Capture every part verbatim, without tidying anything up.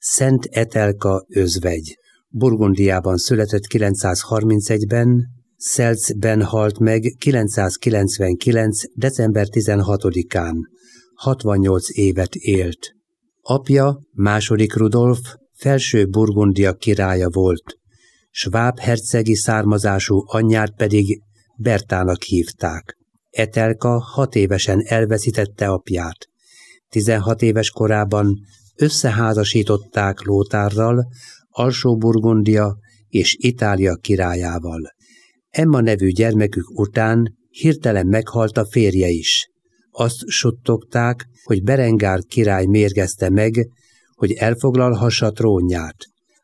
Szent Etelka özvegy. Burgundiában született kilencszázharmincegyben, Szelcben halt meg kilencszázkilencvenkilenc. december tizenhatodikán. hatvannyolc évet élt. Apja, második Rudolf, Felső Burgundia királya volt, sváb hercegi származású anyját pedig Bertának hívták. Etelka hat évesen elveszítette apját. tizenhat éves korában összeházasították Lóthárral, Alsó-Burgundia és Itália királyával. Emma nevű gyermekük után hirtelen meghalt a férje is. Azt suttogták, hogy Berengár király mérgezte meg, hogy elfoglalhassa trónját.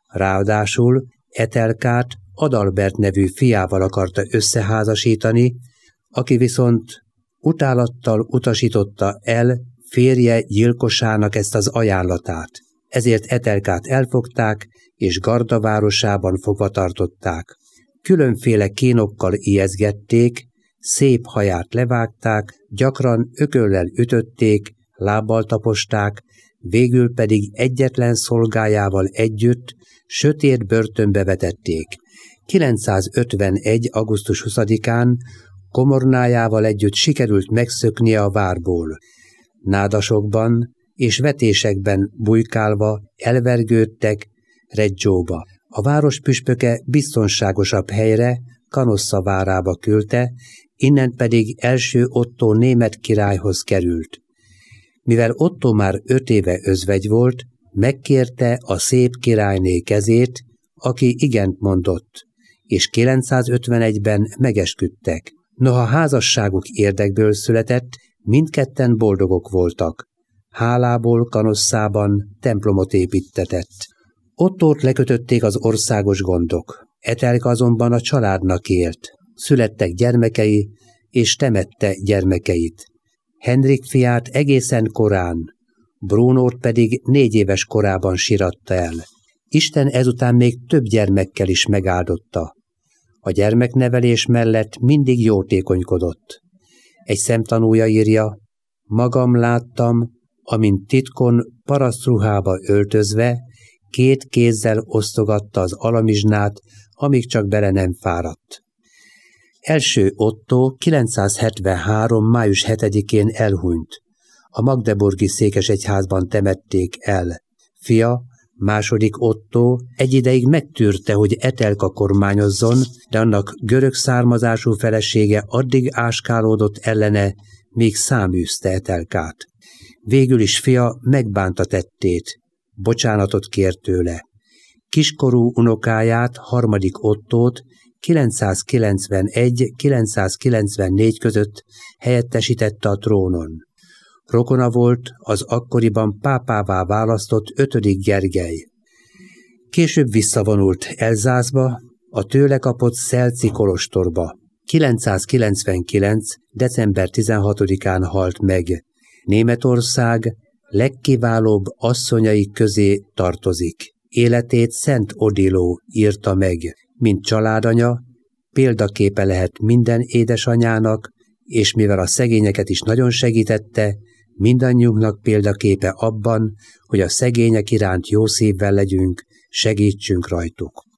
Ráadásul Etelkát Adalbert nevű fiával akarta összeházasítani, aki viszont utálattal utasította el férje gyilkosának ezt az ajánlatát. Ezért Etelkát elfogták, és Garda városában fogva tartották. Különféle kínokkal ijeszgették, szép haját levágták, gyakran ököllel ütötték, lábbal taposták, végül pedig egyetlen szolgájával együtt sötét börtönbe vetették. kilencszázötvenegy. augusztus huszadikán komornájával együtt sikerült megszöknie a várból. Nádasokban és vetésekben bujkálva elvergődtek Reggióba. A város püspöke biztonságosabb helyre, Canossa várába küldte, innen pedig első Ottó német királyhoz került. Mivel Ottó már öt éve özvegy volt, megkérte a szép királyné kezét, aki igent mondott, és kilencszázötvenegyben megesküdtek. Noha házasságuk érdekből született, mindketten boldogok voltak. Hálából Canosszában templomot építtetett. Ottót lekötötték az országos gondok. Etelka azonban a családnak élt. Születtek gyermekei, és temette gyermekeit. Henrik fiát egészen korán, Brunót pedig négy éves korában síratta el. Isten ezután még több gyermekkel is megáldotta. A gyermeknevelés mellett mindig jótékonykodott. Egy szemtanúja írja: magam láttam, amint titkon parasztruhába öltözve, két kézzel osztogatta az alamizsnát, amíg csak bele nem fáradt. Első Ottó kilencszázhetvenhárom. május hetedikén elhunyt. A magdeburgi székesegyházban temették el. Fia, második Ottó egy ideig megtűrte, hogy Etelka kormányozzon, de annak görög származású felesége addig áskálódott ellene, míg száműzte Etelkát. Végül is fia megbánta tettét, bocsánatot kért tőle. Kiskorú unokáját, harmadik Ottót kilencszázkilencvenegy. kilencszázkilencvennégy között helyettesítette a trónon. Rokona volt az akkoriban pápává választott ötödik Gergely. Később visszavonult Elzászba, a tőle kapott szelci kolostorba. kilencszázkilencvenkilenc. december tizenhatodikán halt meg. Németország legkiválóbb asszonyai közé tartozik. Életét Szent Odiló írta meg, mint családanya, példaképe lehet minden édesanyának, és mivel a szegényeket is nagyon segítette, mindannyiunknak példaképe abban, hogy a szegények iránt jó szívvel legyünk, segítsünk rajtuk.